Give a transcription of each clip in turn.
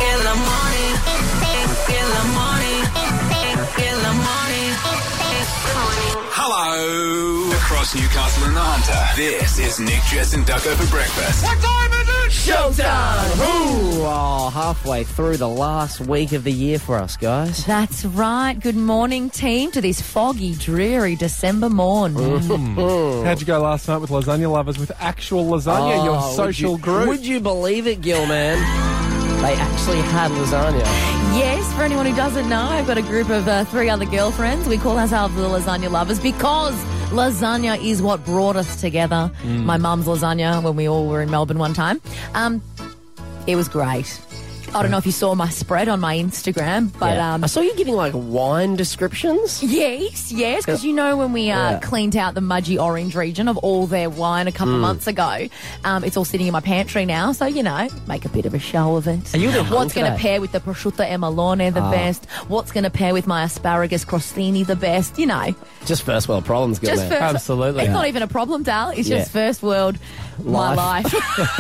Hello. Across Newcastle and the Hunter, this is Nick, Jess and Ducko for breakfast. What time is it? Showtime! Ooh, halfway through the last week of the year for us, guys. That's right. Good morning, team, to this foggy, dreary December morn. How'd you go last night with lasagna lovers with actual lasagna, your social group? Would you believe it, Gil, man? They actually had lasagna. Yes, for anyone who doesn't know, I've got a group of 3 other girlfriends. We call ourselves the Lasagna Lovers because lasagna is what brought us together. My mum's lasagna when we all were in Melbourne one time. It was great. I don't know if you saw my spread on my Instagram, but I saw you giving like wine descriptions. Yes, because you know when we cleaned out the Mudgee Orange region of all their wine a couple of months ago, it's all sitting in my pantry now, so, you know, make a bit of a show of it. Are you the What's going to pair with the prosciutto emalone the best? What's going to pair with my asparagus crostini the best? You know. Just first world problems, Gil, Just man. first, Absolutely. It's not even a problem, Dal. It's just first world, my life.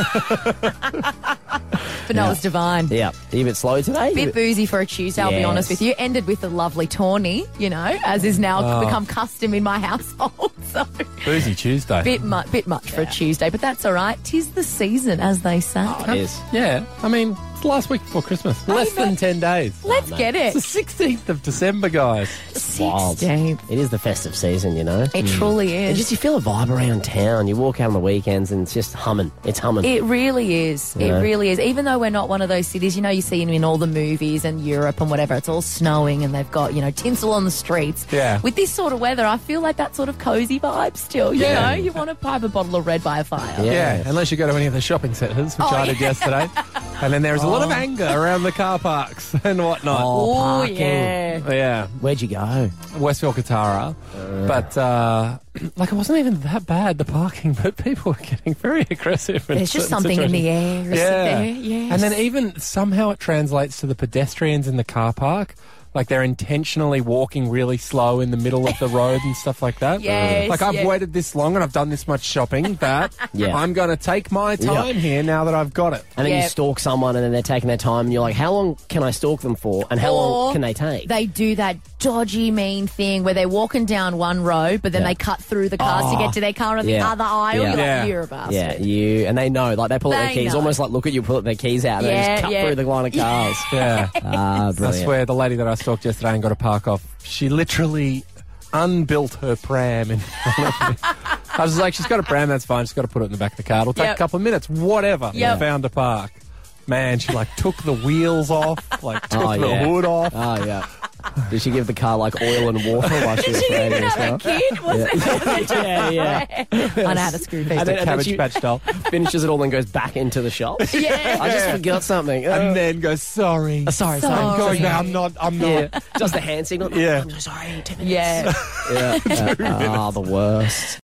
But no, it's divine. Yeah. Are you a bit slow today? Bit boozy for a Tuesday, I'll be honest with you. Ended with a lovely tawny, you know, as is now become custom in my household. So Boozy Tuesday. bit much for a Tuesday, but that's all right. 'Tis the season, as they say. It is. Yeah, I mean, it's the last week before Christmas. Less than 10 days. Let's get it. It's the 16th of December, guys. Wild. 16th. It is the festive season, you know. It truly And is. just you feel a vibe around town. You walk out on the weekends and it's just humming. It's humming. It really is. It Yeah. really is. Even though we're not one of those cities, you know, you see in all the movies and Europe and whatever, it's all snowing and they've got, you know, tinsel on the streets. Yeah. With this sort of weather, I feel like that sort of cozy vibe still, you know? You want to pipe a bottle of red by a fire. Yeah, unless you go to any of the shopping centres, which I did yesterday. And then there's a lot of anger around the car parks and whatnot. Oh, parking. yeah. Yeah, Where'd you go? Westville, Katara. But, like, it wasn't even that bad, the parking, but people were getting very aggressive. There's just something in the air, isn't there? Yes. And then even somehow it translates to the pedestrians in the car park. Like they're intentionally walking really slow in the middle of the road and stuff like that. Yes, Like I've yes. waited this long and I've done this much shopping that Yeah. I'm going to take my time here now that I've got it. And then Yeah. you stalk someone and then they're taking their time and you're like, how long can I stalk them for? And how long Or can they take? They do that dodgy, mean thing where they're walking down one road, but then they cut through the cars to get to their car on the Yeah. other aisle. Yeah. You're Yeah. like, you're a bastard. Yeah, and they know, like they pull out their They keys, know. almost like look at you, pull out their keys out, and they Yeah, just cut yeah. through the line of cars. Yeah. Ah, I brilliant. swear the lady that I stalked yesterday and got to park off, she literally unbuilt her pram in front of me. I was like, she's got a pram, that's fine. She's got to put it in the back of the car. It'll take Yep. a couple of minutes, whatever. Yep. Found a park. Man, she like took the wheels off, like took Oh, the yeah. hood off. Oh, yeah. Did she give the car like oil and water while she was She didn't riding even as have well? a kid, was it? Yeah. I know how to screw people. And then Cabbage she Patch doll. finishes it all and goes back into the shop. Yeah. I just forgot something. And then goes, sorry. sorry. Sorry. Goes, I'm not. Yeah. Just the hand signal. Yeah. I'm so sorry. 10 minutes. Yeah. Yeah. The worst.